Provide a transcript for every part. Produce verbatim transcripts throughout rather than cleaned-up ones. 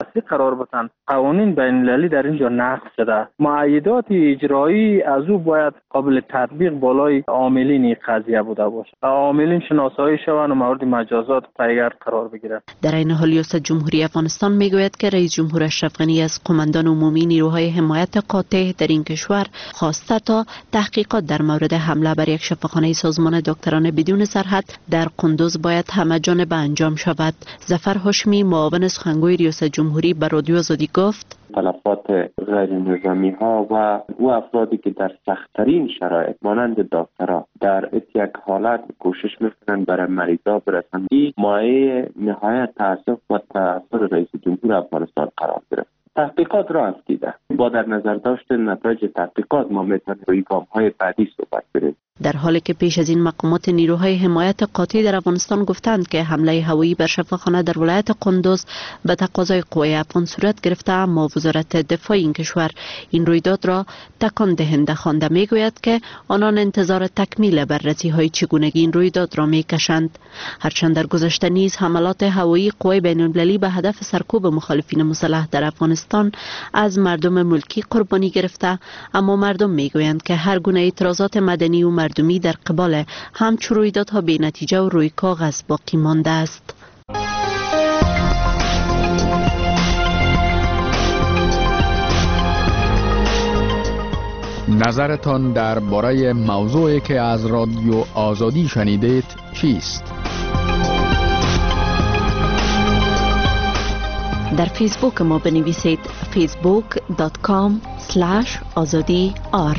قرار بتن. قوانین بین المللی در اینجا نقض شده. معایدات اجرایی از او باید قابل تطبیق بالای عاملین قضیه بوده باشه. عاملین شناسایی شوند و مورد مجازات پیگیر قرار بگیرند. در این حال ریاست جمهوری افغانستان میگوید که رئیس جمهور اشرف غنی از قماندان عمومی نیروهای حمایت قاطع در این کشور خواسته تا تحقیقات در مورد حمله بر یک شفاخانه سازمان دکتران بدون سرحد در قندوز باید همه جانبه انجام شود. ظفر هاشمی معاون سخنگوی ریاست جمهوری به رادیو آزادی گفت تلفات غیر نظامی ها و او افرادی که در سخت‌ترین شرایط مانند دکترها در یک حالت کوشش میکنند برای مریضا برسند، این مایه نهایت تاسف و تأثیر رئیس جمهور افغانستان قرار گرفت. تحقیقات را افتیده. با در نظر داشت نتایج تحقیقات ما میتونیم روی گام‌های بعدی صحبت بریم. در حالی که پیش از این مقامات نیروهای حمایت قاطع در افغانستان گفتند که حمله هوایی بر شفاخانه در ولایت قندوز به تقاضای قوای افغان صورت گرفته، اما وزارت دفاع این کشور این رویداد را تکان دهنده خوانده. میگوید که آنان انتظار تکمیل بررسی های چگونگی این رویداد را میکشند. هرچند در گذشته نیز حملات هوایی قوای بین المللی به هدف سرکوب مخالفین مسلح در افغانستان از مردم ملکی قربانی گرفته، اما مردم میگویند که هر گونه اعتراضات مدنی و مردمی در قبال همچون رویدادها بی نتیجه و روی کاغذ باقی مانده است. نظرتان درباره موضوعی که از رادیو آزادی شنیدید چیست؟ در فیسبوک ما بنویسید فیسبوک دات کام اسلش آزادی آر.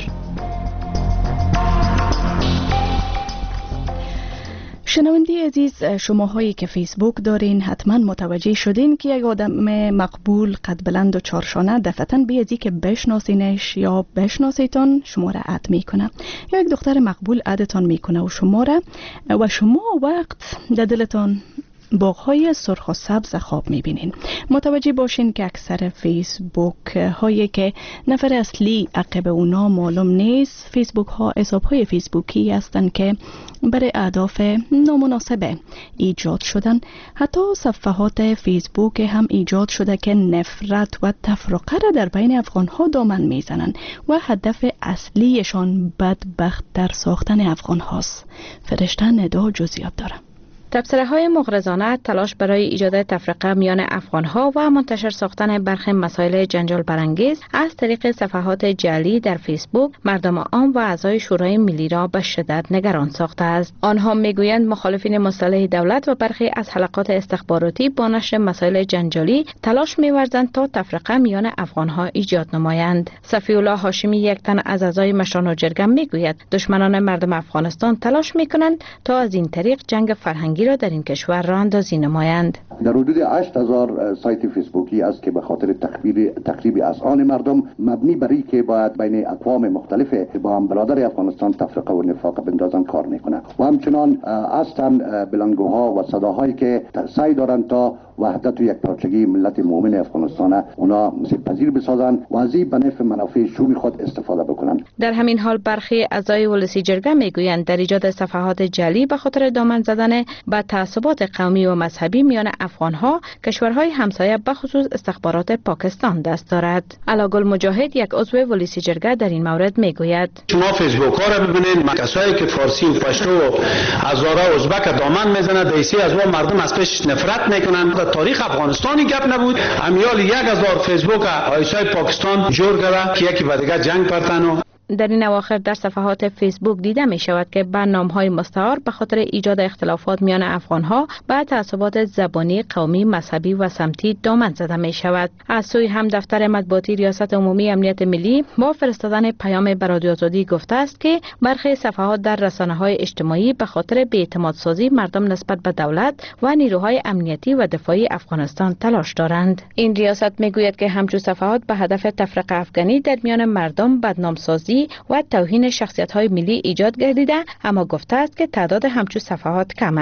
شنونده عزیز، شماهایی که فیسبوک دارین حتما متوجه شدین که یک آدم مقبول قد بلند و چارشانه دفعتاً بی ازی که بشناسینش یا بشناسیتان شما را اد میکنه، یا یک دختر مقبول ادتان میکنه و شما را و شما وقت در دلتان باغ‌های سرخ و سبز خواب می‌بینین. متوجه باشین که اکثر فیسبوک هایی که نفر اصلی عقب اونا معلوم نیست، فیسبوک ها حساب های فیسبوکی هستند که برای اهداف نامناسب ایجاد شدن. حتی صفحات فیسبوک هم ایجاد شده که نفرت و تفرقه را در بین افغان ها دامن میزنن و هدف اصلیشان بدبخت در ساختن افغان هاست. فرشته ندا جزئیات داره. تبصره های مغرضانه، تلاش برای ایجاد تفرقه میان افغان ها و منتشر ساختن برخی مسائل جنجال برانگیز از طریق صفحات جعلی در فیسبوک مردم عام و اعضای شورای ملی را به شدت نگران ساخته است. آنها میگویند مخالفین مصالح دولت و برخی از حلقات استخباراتی با نشر مسائل جنجالی تلاش می‌ورزند تا تفرقه میان افغان ها ایجاد نمایند. صفی الله هاشمی، یک تن از اعضای مشران جرگه، میگوید دشمنان مردم افغانستان تلاش میکنند تا از این طریق جنگ فرهنگی را در این کشور راه اندازی نمایند. در حدود هشت هزار سایت فیسبوکی است که به خاطر تخریب تخریب اذهان مردم مبنی بر این که باید بین اقوام مختلف با هم برادر افغانستان تفرقه و نفاق بندازن کار میکنه و همچنان هستند بلندگوها و صداهایی که سعی دارند تا وحدت و یک پارچگی ملت مؤمن افغانستان اونا پذیر بسازن و از این به نفع منافع شومی خود استفاده بکنن. در همین حال برخی اعضای ولسی جرگه میگویند در ایجاد صفحات جعلی به خاطر دامن زدن به تعصبات قومی و مذهبی میان افغان‌ها کشورهای همسایه به خصوص استخبارات پاکستان دست دارد. علاگل مجاهد، یک عضو ولسی جرگه، در این مورد میگوید شما فیسبوک ها را ببینید، کسایی که فارسی و پشتو و هزاره ازبک دامن میزنند، دیسی از و مردم از پیش نفرت میکنند. در تاریخ افغانستانی گپ نبود امیال یک هزار فیسبوک آیسای پاکستان جور کرده که یکی به دیگه جنگ پرتن. در این اواخر در صفحات فیسبوک دیده می شود که برنامه‌های مستعار به خاطر ایجاد اختلافات میان افغان‌ها به تعصبات زبانی، قومی، مذهبی و سمتی دامن زده می شود. از سوی هم دفتر مطبوعاتی ریاست عمومی امنیت ملی با فرستادن پیام به رادیو آزادی گفته است که برخی صفحات در رسانه‌های اجتماعی به خاطر بی‌اعتماد سازی مردم نسبت به دولت و نیروهای امنیتی و دفاعی افغانستان تلاش دارند. این ریاست میگوید که همچون صفحات به هدف تفرقه افغانی در میان مردم، بدنام سازی و توهین شخصیت‌های ملی ایجاد گردیده، اما گفته است که تعداد همچون صفحات کم است.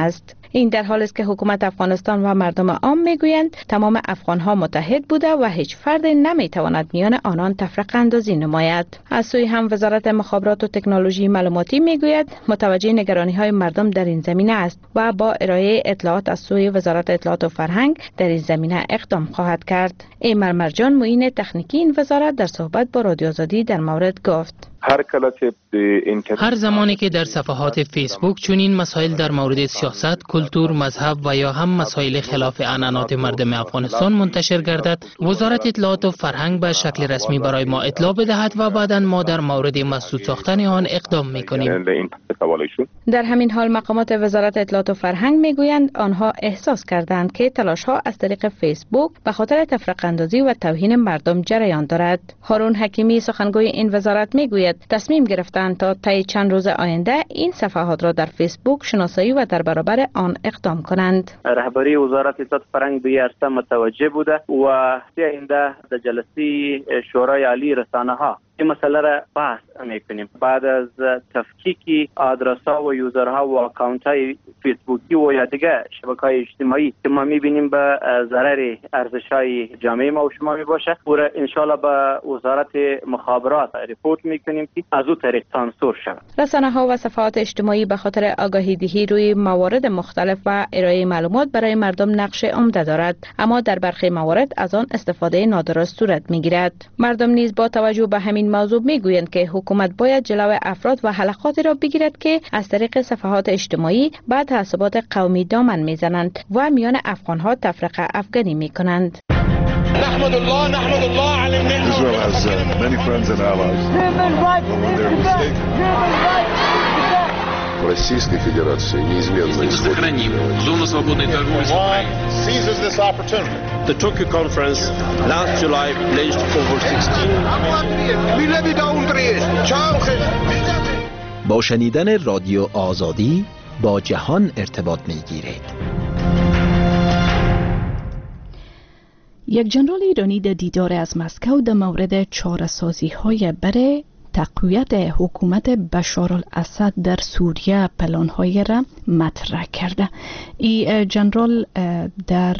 این در حالی است که حکومت افغانستان و مردم عام میگویند تمام افغانها متحد بوده و هیچ فرد نمیتواند میان آنان تفرقه اندازی نماید. از سوی هم وزارت مخابرات و تکنولوژی معلوماتی میگوید متوجه نگرانی های مردم در این زمینه است و با ارائه اطلاعات از سوی وزارت اطلاعات و فرهنگ در این زمینه اقدام خواهد کرد. ایمر مرجان معین تکنیکی این وزارت در صحبت با رادیو آزادی در مورد گفت: هر کله چې هر زمانی که در صفحات فیسبوک چنین مسائل در مورد سیاست، کلتور، مذهب و یا هم مسائل خلاف عنعنات مردم افغانستان منتشر گردد، وزارت اطلاعات و فرهنگ به شکل رسمی برای ما اطلاع بدهد و بعداً ما در مورد مسدود ساختن آن اقدام میکنیم. در همین حال مقامات وزارت اطلاعات و فرهنگ میگویند آنها احساس کردند که تلاش ها از طریق فیسبوک به خاطر تفرقه اندازی و توهین مردم جریان دارد. هارون حکیمی سخنگوی این وزارت میگوید تصمیم گرفتند تا طی چند روز آینده این صفحات را در فیسبوک شناسایی و در برابر آن اقدام کنند. رهبری وزارت اطلاعات و فرهنگ به عرصه متوجه بوده و آینده در جلسه شورای عالی رسانه ها این مسئله را بحث میکنیم. بعد از تفکیک آدرس ها و یوزر ها و اکانت های فیسبوکی و یا دیگه شبکه های اجتماعی که ما میبینیم به ضرر ارزش های جامعه ما و شما می باشه و ان شاء الله به وزارت مخابرات ریپورت میکنیم که از اون طریق سانسور شود. رسانه ها و صفحات اجتماعی به خاطر آگاهی دهی روی موارد مختلف و ارائه معلومات برای مردم نقش عمده دارد، اما در برخی موارد از آن استفاده نادرست صورت میگیرد. مردم نیز با توجه به همین موضوع میگویند که حکومت باید جلوی افراد و حلقاتی را بگیرد که از طریق صفحات اجتماعی بعد تعصبات قومی دامن میزنند و میان افغانها تفرقه افغانی میکنند. نحمد الله نحمد الله على النعمة. Israel has uh, many friends and allies. Российской Федерации неизменно исходит. Сохраним зону свободной торговли с Украиной. Seizes this opportunity. The Tokyo conference last July pledged over sixteen. با شنیدن رادیو آزادی با جهان ارتباط میگیرید. یک جنرال ایرانی در دیدار از مسکو در مورد چاره‌سازی های برای تقویت حکومت بشار الاسد در سوریه پلان‌های را مطرح کرده. این جنرال در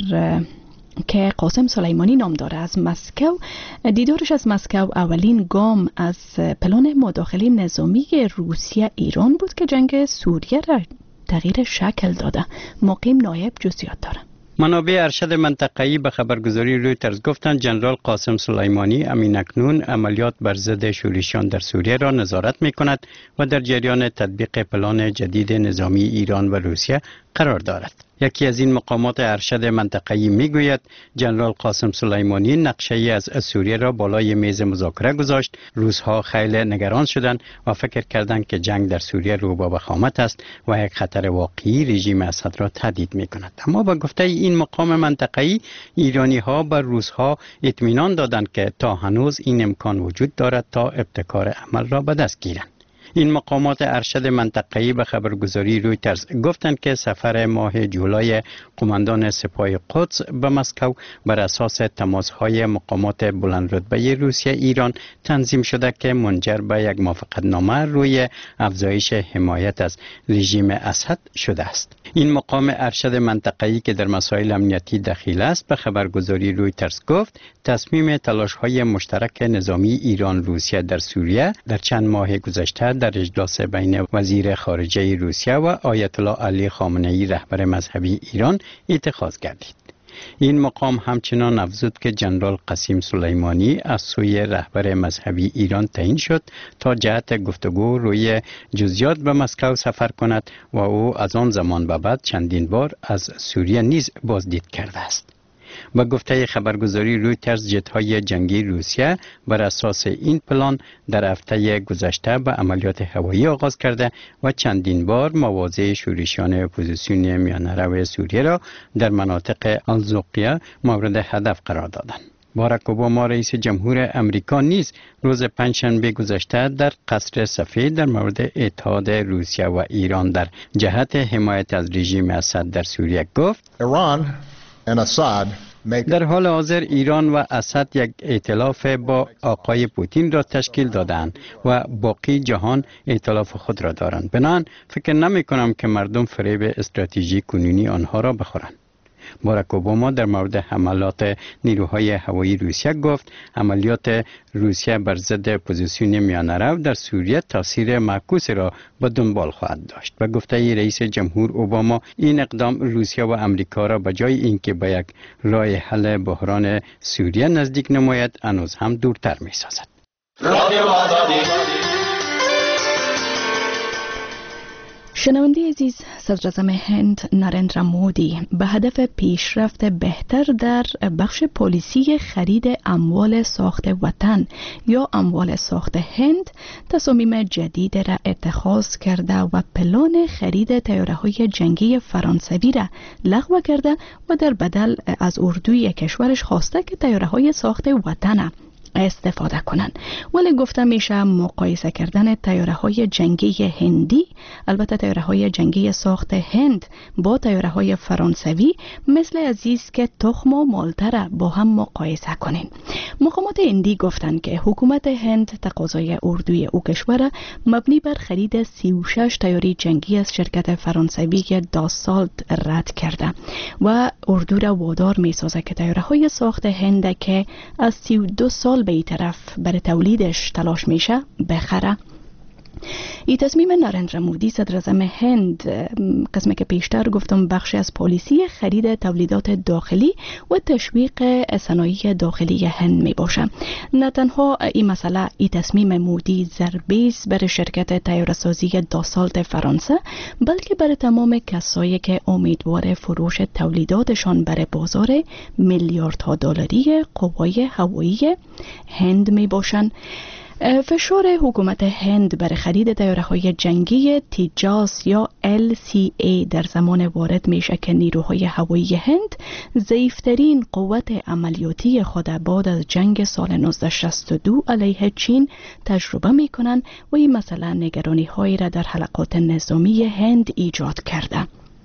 که قاسم سلیمانی نام داره از مسکو، دیدارش از مسکو اولین گام از پلان مداخله نظامی روسیه ایران بود که جنگ سوریه را تغییر شکل داده. مقیم نایب جزئیات داره. منابع ارشد منطقه‌ای به خبرگزاری رویترز گفتند جنرال قاسم سلیمانی امین اکنون عملیات بر ضد شورشیان در سوریه را نظارت می‌کند و در جریان تطبیق پلان جدید نظامی ایران و روسیه قرار دارد. یکی از این مقامات ارشد منطقه‌ای میگوید جنرال قاسم سلیمانی نقشه‌ای از سوریه را بالای میز مذاکره گذاشت. روس‌ها خیلی نگران شدند و فکر کردند که جنگ در سوریه رو به وخامت است و یک خطر واقعی رژیم اسد را تهدید می‌کند. اما با گفته این مقام منطقه‌ای ایرانی‌ها به روس‌ها اطمینان دادند که تا هنوز این امکان وجود دارد تا ابتکار عمل را به دست گیرند. این مقامات ارشد منطقه‌ای به خبرگزاری رویترز گفتند که سفر ماه جولای قماندان سپاه قدس به مسکو بر اساس تماس‌های مقامات بلندرتبه روسیه ایران تنظیم شده که منجر به یک موافقتنامه روی افزایش حمایت از رژیم اسد شده است. این مقام ارشد منطقه‌ای که در مسائل امنیتی دخیل است به خبرگزاری رویترز گفت تصمیم تلاش‌های مشترک نظامی ایران روسیه در سوریه در چند ماه گذشته در اجلاس بین وزیر خارجه روسیه و آیت الله علی خامنه‌ای رهبر مذهبی ایران اتخاذ گردید. این مقام همچنان افزود که جنرال قاسم سلیمانی از سوی رهبر مذهبی ایران تعیین شد تا جهت گفتگو روی جزئیات به مسکو سفر کند و او از آن زمان به بعد چندین بار از سوریه نیز بازدید کرده است. با گفته خبرگزاری رویترز جت‌های جنگی روسیه بر اساس این پلان در هفته گذشته به عملیات هوایی آغاز کرده و چندین بار مواضع شورشیان اپوزیسیون میانه‌رو سوریه را در مناطق الزوقیه مورد هدف قرار دادند. باراک اوباما رئیس جمهور امریکا نیز روز پنجشنبه گذشته در قصر سفید در مورد اتحاد روسیه و ایران در جهت حمایت از رژیم اسد در سوریه گفت Iran and Assad در حال حاضر ایران و اسد یک ائتلاف با آقای پوتین را تشکیل دادند و باقی جهان ائتلاف خود را دارند. بنابراین فکر نمی کنم که مردم فریب استراتژی کنونی آنها را بخورند. باراک اوباما در مورد حملات نیروهای هوایی روسیه گفت عملیات روسیه بر ضد اپوزیسیون میانه رو در سوریه تاثیر معکوسی را به دنبال خواهد داشت و گفته رئیس جمهور اوباما این اقدام روسیه و امریکا را به جای اینکه به یک راه حل بحران سوریه نزدیک نماید هنوز هم دورتر می سازد. شنونده عزیز، صدر اعظم هند نریندرا مودی به هدف پیشرفت بهتر در بخش پالیسی خرید اموال ساخت وطن یا اموال ساخت هند تصامیم جدید را اتخاذ کرده و پلان خرید طیاره‌های جنگی فرانسوی را لغو کرده و در بدل از اردوی کشورش خواسته که طیاره‌های ساخت وطن استفاده کنند. ولی گفته میشه مقایسه کردن طیاره های جنگی هندی، البته طیاره های جنگی ساخت هند با طیاره های فرانسوی مثل عزیز که تخم و مالته را با هم مقایسه کنین. مقامات هندی گفتند که حکومت هند تقاضای اردوی او کشور مبنی بر خرید سی و شش طیاره جنگی از شرکت فرانسوی داسالت رد کرده و اردو را وادار می سازه که طیاره های ساخت هند که از سی و دو سال به این طرف برای تولیدش تلاش میشه بخره. این تصمیم نریندرا مودی صدر اعظم هند قسمه که پیشتر گفتم بخشی از پالیسی خرید تولیدات داخلی و تشویق صنایع داخلی هند می باشه. نه تنها این مسئله این تصمیم مودی ضربه است برای شرکت طیاره‌سازی داسالت فرانسه، بلکه برای تمام کسایی که امیدوار فروش تولیداتشان برای بازار میلیاردها دلاری قوای هوایی هند می باشند. فشار حکومت هند برای خرید طیاره‌های جنگی تیجاس یا ال سی ای در زمان وارد میشه که نیروهای هوایی هند ضعیفترین قوت عملیاتی خود بعد از جنگ سال نوزده شصت و دو علیه چین تجربه میکنن و این مسئله نگرانی هایی را در حلقات نظامی هند ایجاد کرده.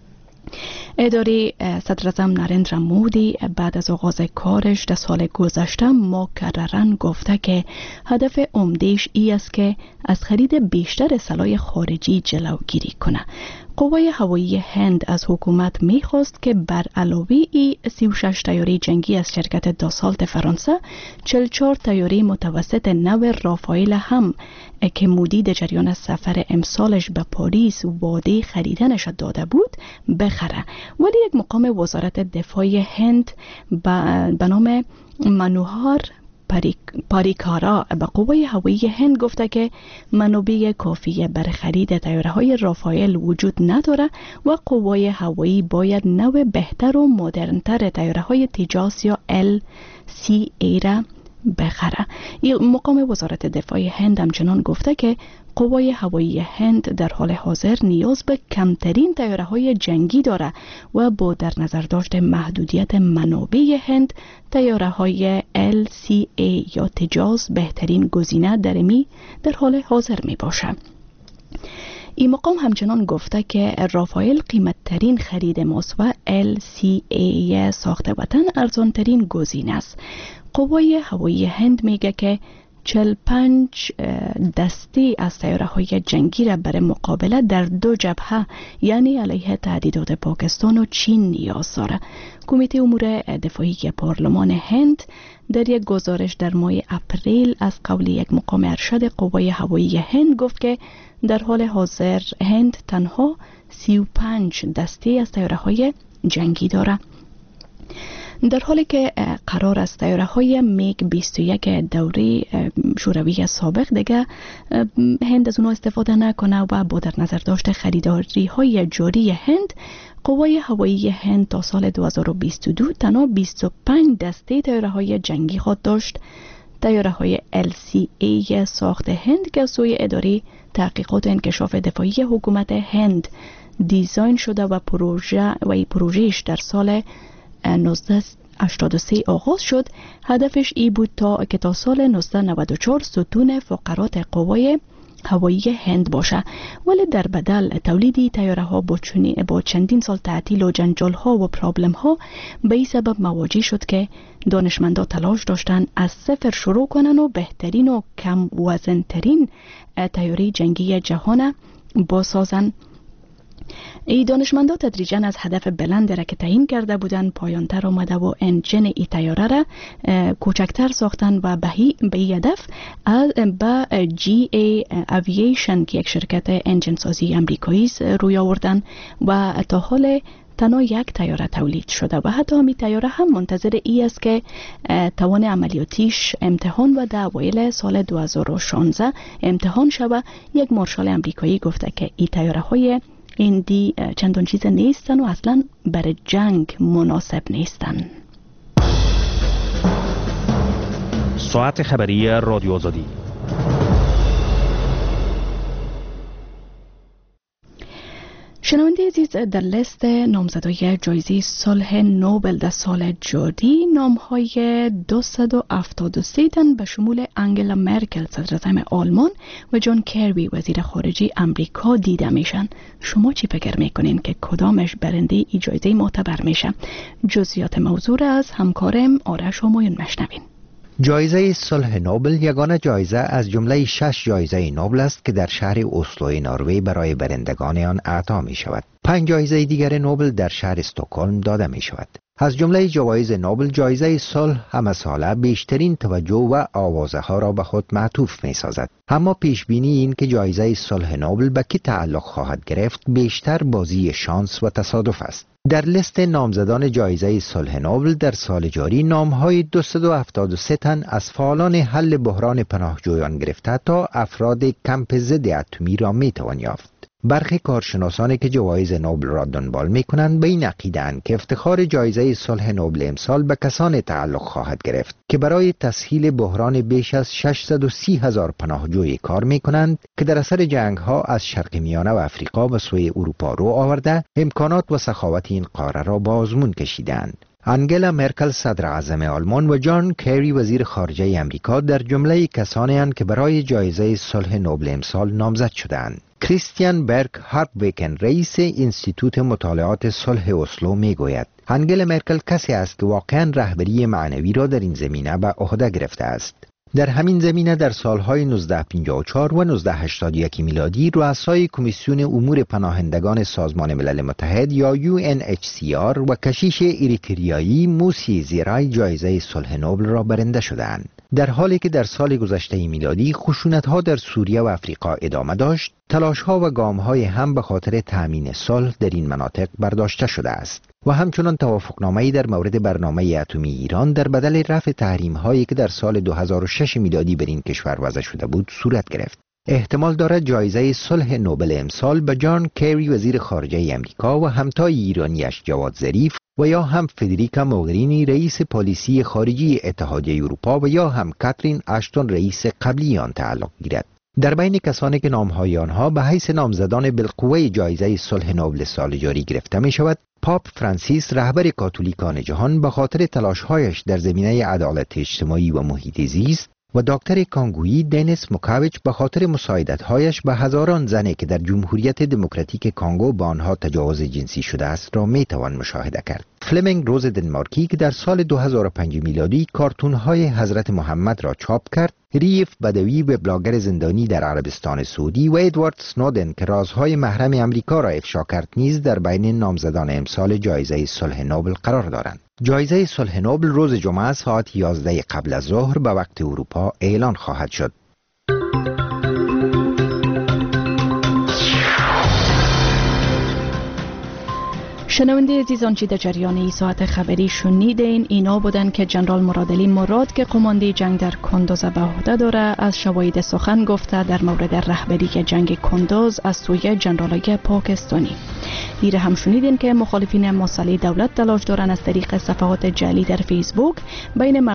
اداره صدر اعظم نریندرا مودی بعد از آغاز کارش در سال گذشته مکرراً گفته که هدف عمده‌اش ای است که از خرید بیشتر سلاح خارجی جلوگیری کنه. قوای هوایی هند از حکومت میخواست که بر علاوه ای سی و شش طیاره جنگی از شرکت داسالت فرانسه چهل و چهار طیاره متوسط نو رافائل هم که مودی در جریان سفر امسالش به پاریس وعده خریدنش داده بود بخره. ولی یک مقام وزارت دفاع هند به نام منوهار پاریکارا به قوای هوایی هند گفته که منابع کافی برای خرید طیاره‌های رافائل وجود نداره و قوای هوایی باید نوع بهتر و مدرن‌تر طیاره‌های تیجاس یا ال سی ای را بخره. این مقام وزارت دفاع هند همچنان گفته که قوای هوایی هند در حال حاضر نیاز به کمترین طیاره‌های جنگی داره و با در نظر داشت محدودیت منابع هند طیاره‌های ال سی ای یا تیجاس بهترین گزینه در می در حال حاضر می باشه. این مقام همچنان گفته که رافائل قیمت ترین خرید ماست و ال سی ای ساخت وطن ارزان ترین گزینه است. قوای هوایی هند میگه که چهل و پنج دسته از طیاره‌های جنگی را برای مقابله در دو جبهه یعنی علیه تهدیدات پاکستان و چین نیاز داره. کمیته امور دفاعی پارلمان هند در یک گزارش در ماه اپریل از قول یک مقام ارشد قوای هوایی هند گفت که در حال حاضر هند تنها سی و پنج دسته از طیاره‌های جنگی داره. در حالی که قرار است طیاره‌های میگ بیست و یک دوره شوروی سابق دیگه هند از اونها استفاده نکنه و با در نظر داشت خریداری های جاری هند، قوای هوایی هند تا سال دو هزار و بیست و دو تنها بیست و پنج دسته طیاره‌های جنگی خود داشت. طیاره‌های ال سی ای ساخت هند که از سوی اداره تحقیقات و انکشاف دفاعی حکومت هند دیزاین شده و پروژه و این پروژهش در سال نوزده هشتاد و سه آغاز شد. هدفش ای بود تا که تا سال نوزده نود و چهار ستون فقرات قوای هوایی هند باشه، ولی در بدل تولیدی طیاره ها با, با چندین سال تعطیل و جنجال ها و پرابلم ها به این سبب مواجه شد که دانشمندا تلاش داشتن از صفر شروع کنن و بهترین و کم وزن ترین طیاره جنگی جهان بسازن. ای دانشمندا تدریجاً از هدف بلند را که تعیین کرده بودند پایانتر آمده و انجن ای طیاره را کوچکتر ساختن و به این هدف با جی ای اوییشن که یک شرکت انجن سازی امریکایی است روی آوردن و تا حال تنها یک طیاره تولید شده و حتی همین طیاره هم منتظر ای است که توان عملیاتیش امتحان و در اوایل سال دو هزار و شانزده امتحان شود. یک مارشال امریکایی گفته که این طیاره های ایندی چندان چیز نیستن و اصلا برای جنگ مناسب نیستن. ساعت خبری رادیو آزادی. شنونده عزیز، در لیست نامزدای جایزه صلح نوبل در سال جاری نام‌های دویست و هفتاد و سه تن به شمول انگلا مرکل صدر اعظم آلمان و جان کری وزیر خارجه امریکا دیده میشن. شما چی فکر میکنین که کدامش برنده ای جایزه معتبر میشه؟ جزئیات موضوع را از همکارم آرش همایون مشنوین. جایزه صلح نوبل یگانه جایزه از جمله شش جایزه نوبل است که در شهر اسلو نروژ برای برندگان آن اعطا می شود. پنج جایزه دیگر نوبل در شهر استکهلم داده می شود. از جمله جوایز نوبل جایزه صلح همه ساله بیشترین توجه و آوازه ها را به خود معطوف می سازد. اما پیش بینی این که جایزه صلح نوبل به کی تعلق خواهد گرفت بیشتر بازی شانس و تصادف است. در لیست نامزدان جایزه صلح نوبل در سال جاری نام‌های دویست و هفتاد و سه تن از فعالان حل بحران پناهجویان گرفته تا افراد کمپ ضد اتمی را میتوان یافت. برخی کارشناسانی که جوایز نوبل را دنبال میکنند به این عقیده‌اند که افتخار جایزه صلح نوبل امسال به کسانی تعلق خواهد گرفت که برای تسهیل بحران بیش از ششصد و سی هزار پناهجوی کار میکنند که در اثر جنگ ها از شرق میانه و افریقا به سوی اروپا رو آورده امکانات و سخاوت این قاره را به آزمون کشیدند. انگلا مرکل صدر اعظم آلمان و جان کری وزیر خارجه امریکا در جمله کسانی اند که برای جایزه صلح نوبل امسال نامزد شدند. کریستیان برگ هارپویکن رئیس انستیتوت مطالعات صلح اسلو میگوید انگلا مرکل کسی است که واقعا رهبری معنوی را در این زمینه به عهده گرفته است. در همین زمینه در سالهای نوزده پنجاه و چهار و نوزده هشتاد و یک میلادی رؤسای کمیسیون امور پناهندگان سازمان ملل متحد یا یو ان اچ سی آر و کشیش اریتریایی موسی زیرای جایزه صلح نوبل را برنده شدند. در حالی که در سال گذشته میلادی خشونت‌ها در سوریه و افریقا ادامه داشت، تلاش‌ها و گام‌های هم به خاطر تأمین صلح در این مناطق برداشته شده است و همچنان توافقنامه‌ای در مورد برنامه اتمی ایران در بدل رفع تحریم‌هایی که در سال دو هزار و شش میلادی بر این کشور وضع شده بود صورت گرفت. احتمال دارد جایزه صلح نوبل امسال به جان کری وزیر خارجه امریکا و همتای ایرانیش جواد ظریف و یا هم فدریکا موگرینی رئیس پالیسی خارجی اتحادیه اروپا و یا هم کاترین اشتون رئیس قبلی آن تعلق گیرد. در بین کسانی که نامهای آنها به حیث نامزدان بالقوه جایزه صلح نوبل سال جاری گرفته می شود، پاپ فرانسیس رهبر کاتولیکان جهان به خاطر تلاش‌هایش در زمینه عدالت اجتماعی و محیط زیست و دکتر کانگویی دنیس موکاویچ به خاطر مساعدت‌هایش به هزاران زنی که در جمهوریت دموکراتیک کانگو با آنها تجاوز جنسی شده است را میتوان مشاهده کرد. فلمنگ روز دنمارکی که در سال دو هزار و پنج میلادی کارتون‌های حضرت محمد را چاپ کرد، ریف بدوی و بلاگر زندانی در عربستان سعودی و ادوارد سنودن که رازهای محرم امریکا را افشا کرد نیز در بین نامزدان امسال جایزه صلح نوبل قرار دارند. جایزه صلح نوبل روز جمعه ساعت یازده قبل از ظهر به وقت اروپا اعلان خواهد شد. شنونده عزیزان، چی در جریان ای ساعت خبری شنیدین اینا بودن که جنرال مرادعلی مراد که قماندی جنگ در کندوز به عهده داره از شواهد سخن گفته در مورد رهبری جنگ کندوز از سوی جنرالای پاکستانی. دیره هم شنیدین که مخالفین مسئله دولت تلاش دارن از طریق صفحات جعلی در فیسبوک بین